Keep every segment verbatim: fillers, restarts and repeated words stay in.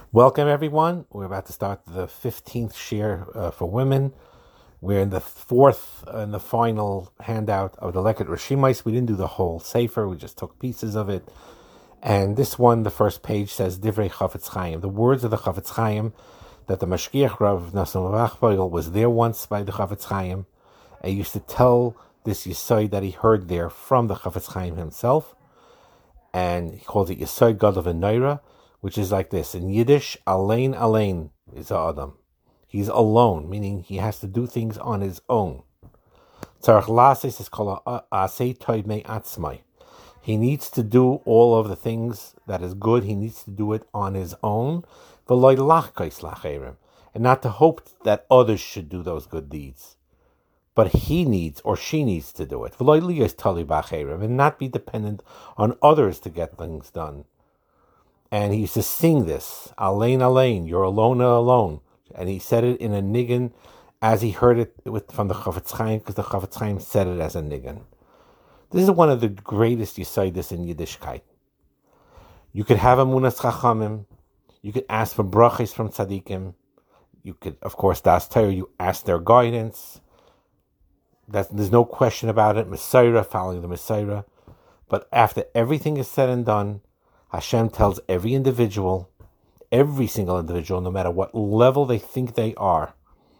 Welcome, everyone. We're about to start the fifteenth share uh, for women. We're in the fourth and the final handout of the Leket Rishimais. We didn't do the whole Sefer, we just took pieces of it. And this one, the first page, says Divrei Chafetz Chaim, the words of the Chafetz Chaim, that the Mashgiach Rav Nassim Rachboil was there once by the Chafetz Chaim, and he used to tell this Yesod that he heard there from the Chafetz Chaim himself, and he called it Yesod Gadol V'Noira, which is like this. In Yiddish, Alein Alein is Adam. He's alone, meaning he has to do things on his own. Tzarech Lases is called Asei Toiv Me Atzmai. He needs to do all of the things that is good. He needs to do it on his own. V'loi lachkos lacherim, and not to hope that others should do those good deeds. But he needs, or she needs to do it. V'loi liyos tali b'acherim, and not be dependent on others to get things done. And he used to sing this, Alein Alein, you're alone alone. And he said it in a niggin as he heard it with, from the Chafetz Chaim, because the Chafetz Chaim said it as a niggin. This is one of the greatest Yesodis in Yiddishkeit. You could have Emunas Chachamim, you could ask for brachos from tzaddikim, you could, of course, das Torah, you ask their guidance. That's, there's no question about it, Messiah, following the Messiah. But after everything is said and done, Hashem tells every individual, every single individual, no matter what level they think they are,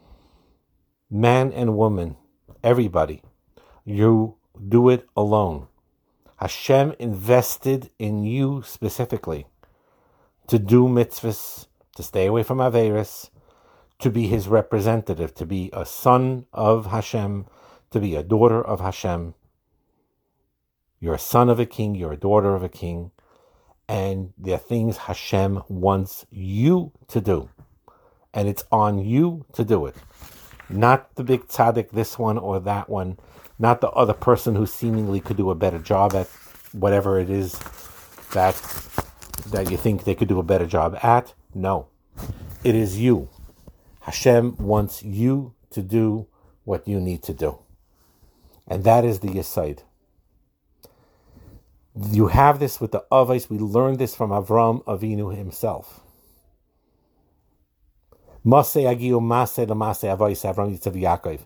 man and woman, everybody, you do it alone. Hashem invested in you specifically to do mitzvahs, to stay away from Averis, to be his representative, to be a son of Hashem, to be a daughter of Hashem. You're a son of a king, you're a daughter of a king. And there are things Hashem wants you to do. And it's on you to do it. Not the big tzaddik, this one or that one. Not the other person who seemingly could do a better job at whatever it is that, that you think they could do a better job at. No. It is you. Hashem wants you to do what you need to do. And that is the Yesod. You have this with the Avos. We learned this from Avram Avinu himself. Maseh agiu maseh l'maseh Avos Avram Yitzav Yaakov.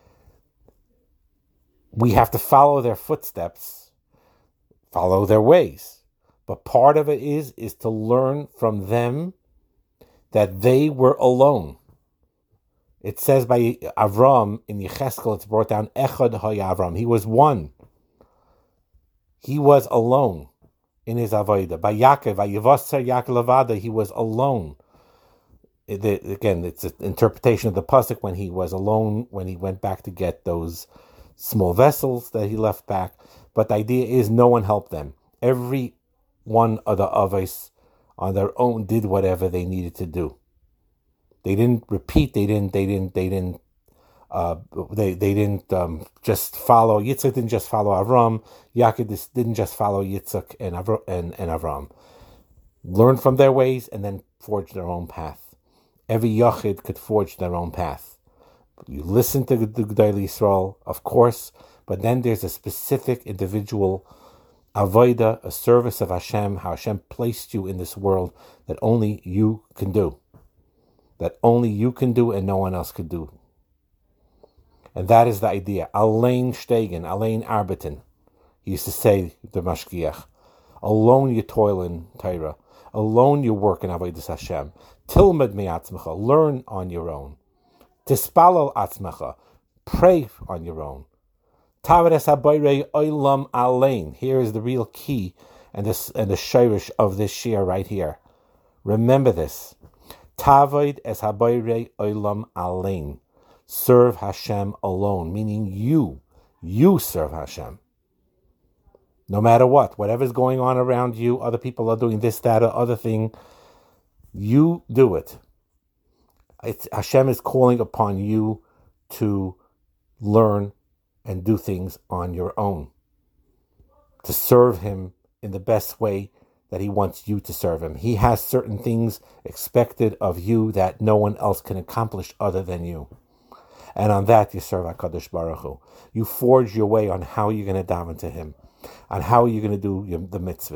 We have to follow their footsteps, follow their ways. But part of it is, is to learn from them that they were alone. It says by Avram in Yecheskel, it's brought down, Echad haya Avram. He was one. He was alone in his avodah. By Yaakov, by Yivasar Yaakov Levada, he was alone. It, it, again, it's an interpretation of the pasuk when he was alone, when he went back to get those small vessels that he left back. But the idea is no one helped them. Every one of the avos on their own did whatever they needed to do. They didn't repeat. They didn't. They didn't. They didn't. Uh, they they didn't um, just follow. Yitzchak didn't just follow Avram. Yaakov didn't just follow Yitzchak and, Avram, and, and Avram. Learn from their ways and then forge their own path. Every Yachid could forge their own path. You listen to the Gedolei Yisrael, of course, but then there's a specific individual avodah, a service of Hashem, how Hashem placed you in this world that only you can do. That only you can do and no one else could do. And that is the idea. Alein steigen, alein arbeiten. He used to say, the Mashgiach. Alone you toil in Torah. Alone you work in Avodas Hashem. Tilmed me'atzmecha. Learn on your own. Tispalal atzmecha. Pray on your own. Tavares habayrei oilam alein. Here is the real key and this and the shirish of this shir right here. Remember this. Tavod es habayrei oilam alein. Serve Hashem alone, meaning you, you serve Hashem. No matter what, whatever's going on around you, other people are doing this, that, or other thing, you do it. It's, Hashem is calling upon you to learn and do things on your own, to serve Him in the best way that He wants you to serve Him. He has certain things expected of you that no one else can accomplish other than you. And on that you serve HaKadosh Baruch Hu. You forge your way on how you're going to daven to Him, on how you're going to do the mitzvahs,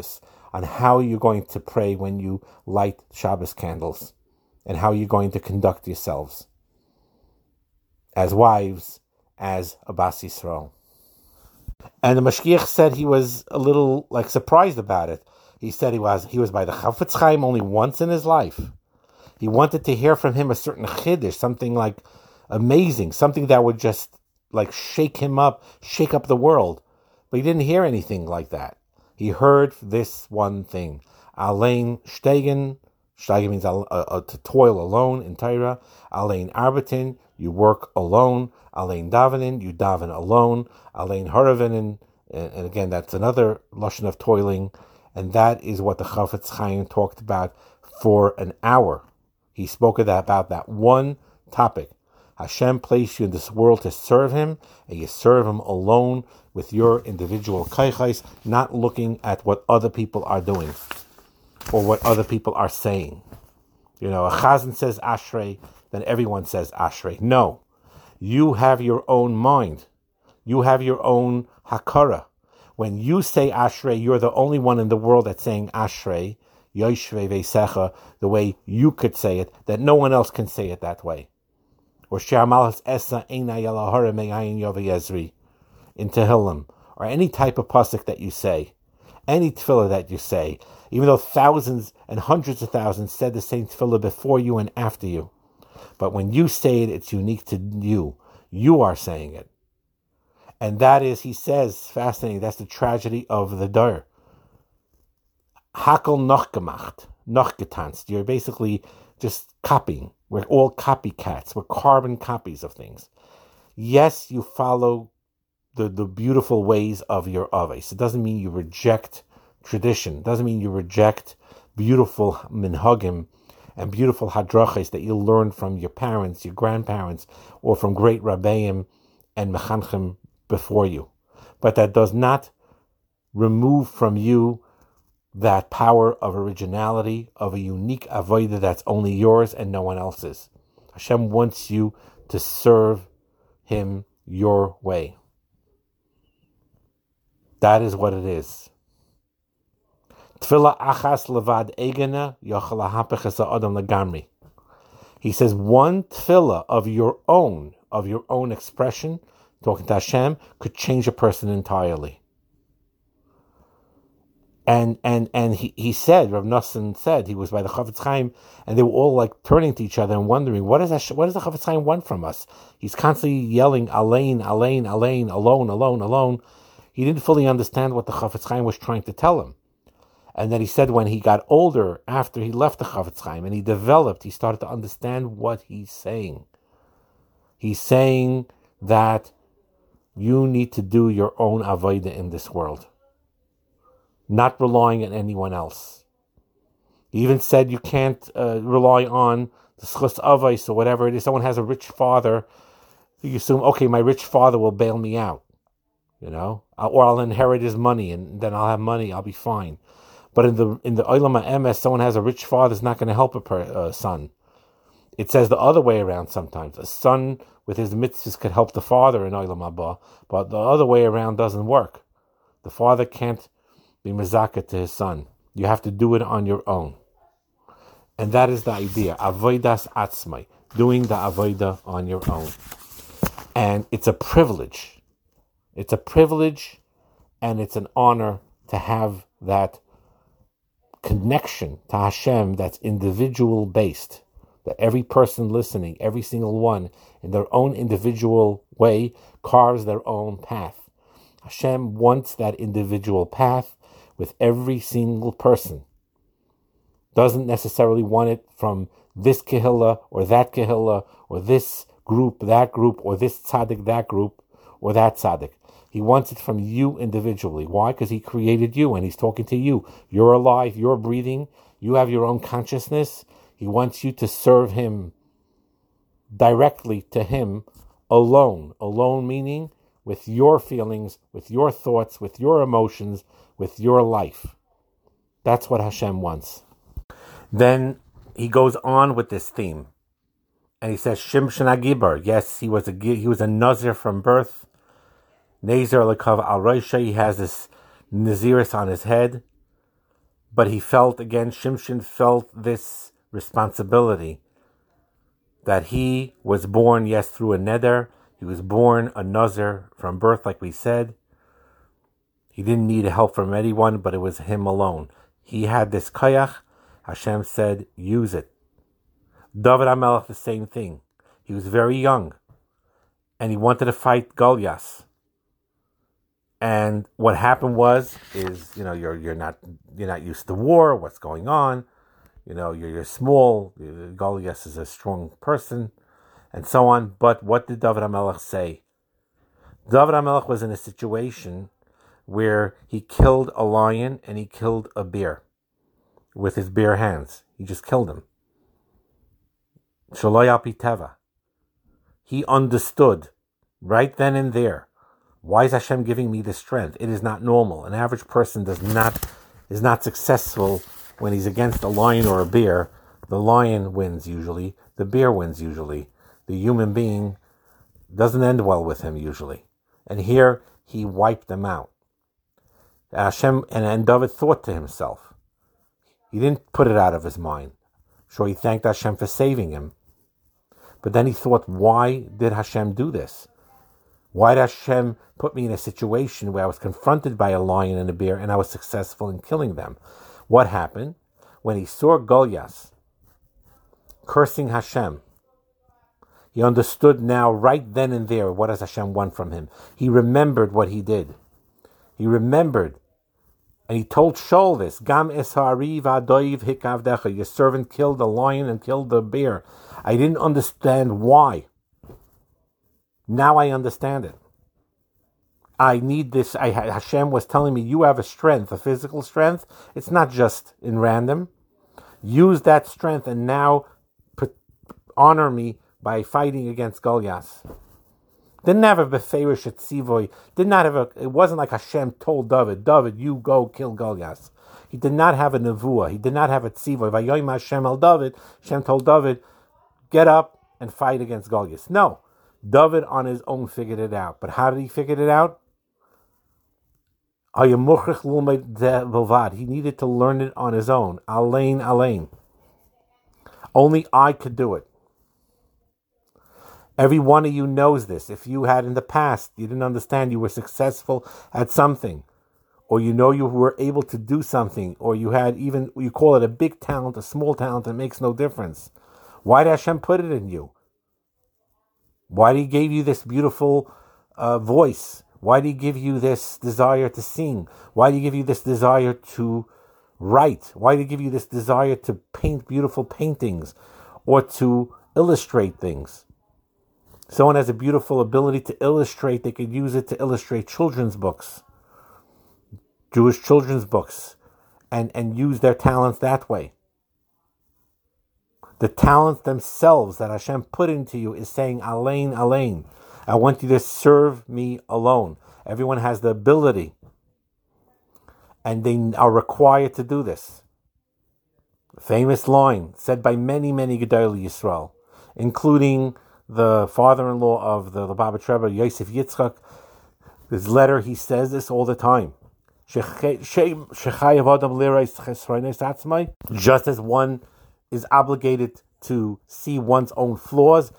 on how you're going to pray when you light Shabbos candles and how you're going to conduct yourselves as wives, as a Bas Yisrael. And the Mashgiach said he was a little like surprised about it. He said he was he was by the Chafetz Chaim only once in his life. He wanted to hear from him a certain chiddush, something like amazing, something that would just like shake him up, shake up the world. But he didn't hear anything like that. He heard this one thing. Alein steigen, steigen means uh, uh, to toil alone in Torah. Alein arbeiten, you work alone. Alein davenin, you daven alone. Alein haravinin, and, and again, that's another lashon of toiling. And that is what the Chafetz Chaim talked about for an hour. He spoke of that, about that one topic. Hashem placed you in this world to serve Him, and you serve Him alone with your individual kaichais, not looking at what other people are doing or what other people are saying. You know, a chazan says ashrei, then everyone says ashrei. No, you have your own mind. You have your own hakara. When you say ashrei, you're the only one in the world that's saying ashrei, yoshvei veisecha, the way you could say it, that no one else can say it that way. Or she'amalhas esa eina yalahara me'ayin yovayezri in Tehillim, or any type of pasuk that you say, any tefillah that you say, even though thousands and hundreds of thousands said the same tefillah before you and after you. But when you say it, it's unique to you. You are saying it. And that is, he says, fascinating, that's the tragedy of the Dar. Hakel noch gemacht, noch getanzt. You're basically just copying. We're all copycats. We're carbon copies of things. Yes, you follow the, the beautiful ways of your aves. It doesn't mean you reject tradition. It doesn't mean you reject beautiful minhagim and beautiful hadrachas that you learned from your parents, your grandparents, or from great rabbeim and mechanchim before you. But that does not remove from you that power of originality, of a unique avodah that's only yours and no one else's. Hashem wants you to serve Him your way. That is what it is. Tefillah achas levad egena yochel lahapech es ha'adam legamri. He says one tefillah of your own, of your own expression, talking to Hashem, could change a person entirely. And and and he, he said, Rav Nosson said, he was by the Chafetz Chaim, and they were all like turning to each other and wondering, what does that, what does the Chafetz Chaim want from us? He's constantly yelling, Alein, Alein, Alein, alone, alone, alone. He didn't fully understand what the Chafetz Chaim was trying to tell him. And then he said when he got older, after he left the Chafetz Chaim, and he developed, he started to understand what he's saying. He's saying that you need to do your own avodah in this world, not relying on anyone else. He even said you can't uh, rely on the schus avos or whatever it is. Someone has a rich father, you assume, okay, my rich father will bail me out, you know, or I'll inherit his money and then I'll have money, I'll be fine. But in the in the Olam HaEmes, someone has a rich father is not going to help a per, uh, son. It says the other way around sometimes. A son with his mitzvahs could help the father in Olam Haba, but the other way around doesn't work. The father can't be mezakeh to his son. You have to do it on your own. And that is the idea. Avodas atzmai. Doing the avodah on your own. And it's a privilege. It's a privilege and it's an honor to have that connection to Hashem that's individual based. That every person listening, every single one, in their own individual way, carves their own path. Hashem wants that individual path with every single person. Doesn't necessarily want it from this kehillah or that kehillah or this group, that group, or this tzaddik, that group, or that tzaddik. He wants it from you individually. Why? Because He created you and He's talking to you. You're alive, you're breathing, you have your own consciousness. He wants you to serve Him directly to Him alone. Alone meaning with your feelings, with your thoughts, with your emotions, with your life. That's what Hashem wants. Then he goes on with this theme. And he says, Shimshon HaGibar. Yes, he was a he was a Nazir from birth. Nazir Lekav Al Roisha. He has this Naziris on his head. But he felt, again, Shimshon felt this responsibility that he was born, yes, through a neder. He was born a nazir from birth, like we said. He didn't need help from anyone, but it was him alone. He had this koyach. Hashem said, use it. David HaMelech, the same thing. He was very young, and he wanted to fight Goliath. And what happened was, is you know you're you're not you're not used to war. What's going on? You know you're you're small. Goliath is a strong person, and so on. But what did David HaMelech say? David HaMelech was in a situation where he killed a lion and he killed a bear with his bare hands. He just killed him. Shaloi al pi teva. He understood right then and there. Why is Hashem giving me this strength? It is not normal. An average person does not is not successful when he's against a lion or a bear. The lion wins usually. The bear wins usually. The human being doesn't end well with him usually. And here he wiped them out. Hashem and, and David thought to himself. He didn't put it out of his mind. Sure, he thanked Hashem for saving him. But then he thought, why did Hashem do this? Why did Hashem put me in a situation where I was confronted by a lion and a bear and I was successful in killing them? What happened? When he saw Goliath cursing Hashem, he understood now, right then and there, what does Hashem want from him. He remembered what he did. He remembered, and he told Shaul this, Gam es ha'ariv ha'doiv hikavdecha, your servant killed the lion and killed the bear. I didn't understand why. Now I understand it. I need this. I, Hashem was telling me, you have a strength, a physical strength. It's not just in random. Use that strength and now put, honor me by fighting against Goliath. Didn't have a beferish at Tzivoy. Did not have a. It wasn't like Hashem told David, David, you go kill Goliath. He did not have a nevuah. He did not have a Tzivoy. Vayoyim Hashem el David. Hashem told David, get up and fight against Goliath. No, David on his own figured it out. But how did he figure it out? He needed to learn it on his own. Alain, alain. Only I could do it. Every one of you knows this. If you had in the past, you didn't understand, you were successful at something, or you know you were able to do something, or you had even, you call it a big talent, a small talent, it makes no difference. Why did Hashem put it in you? Why did He give you this beautiful uh, voice? Why did He give you this desire to sing? Why did He give you this desire to write? Why did He give you this desire to paint beautiful paintings or to illustrate things? Someone has a beautiful ability to illustrate, they could use it to illustrate children's books, Jewish children's books, and, and use their talents that way. The talents themselves that Hashem put into you is saying, Alain, Alain. I want you to serve me alone. Everyone has the ability, and they are required to do this. A famous line said by many, many Gedolei Yisrael, including the father-in-law of the Lubavitch Rebbe, Yosef Yitzchak. His letter, he says this all the time. Just as one is obligated to see one's own flaws,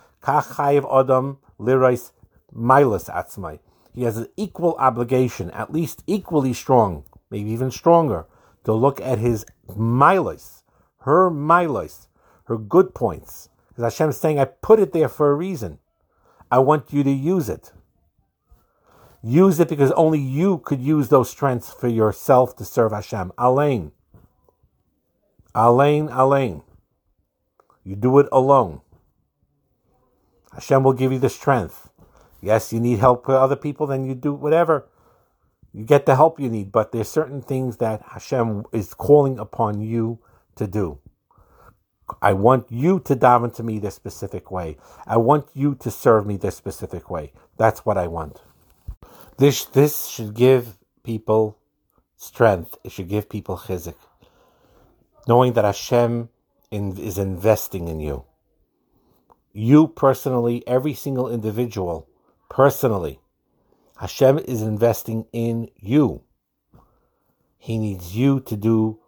he has an equal obligation, at least equally strong, maybe even stronger, to look at his milos, her milos, her good points. Because Hashem is saying, I put it there for a reason. I want you to use it. Use it because only you could use those strengths for yourself to serve Hashem. Alain. Alain, alain. You do it alone. Hashem will give you the strength. Yes, you need help with other people, then you do whatever. You get the help you need, but there's certain things that Hashem is calling upon you to do. I want you to daven to me this specific way. I want you to serve me this specific way. That's what I want. This this should give people strength. It should give people chizuk. Knowing that Hashem in, is investing in you. You personally, every single individual, personally, Hashem is investing in you. He needs you to do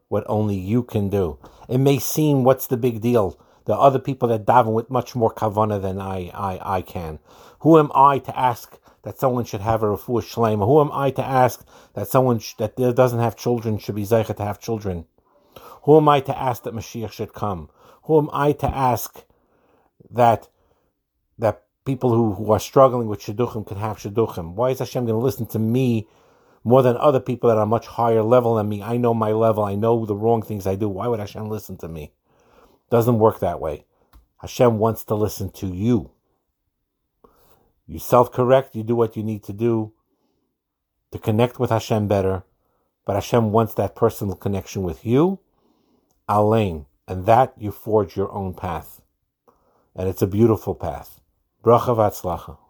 what only you can do. It may seem, what's the big deal? There are other people that daven with much more kavanah than I, I, I can. Who am I to ask that someone should have a refuah shlema? Who am I to ask that someone sh- that doesn't have children should be zeicha to have children? Who am I to ask that Mashiach should come? Who am I to ask that that people who, who are struggling with shidduchim can have shidduchim? Why is Hashem going to listen to me more than other people that are much higher level than me? I know my level. I know the wrong things I do. Why would Hashem listen to me? Doesn't work that way. Hashem wants to listen to you. You self-correct. You do what you need to do to connect with Hashem better. But Hashem wants that personal connection with you. Alain. And that you forge your own path. And it's a beautiful path. Bracha v'atzlacha.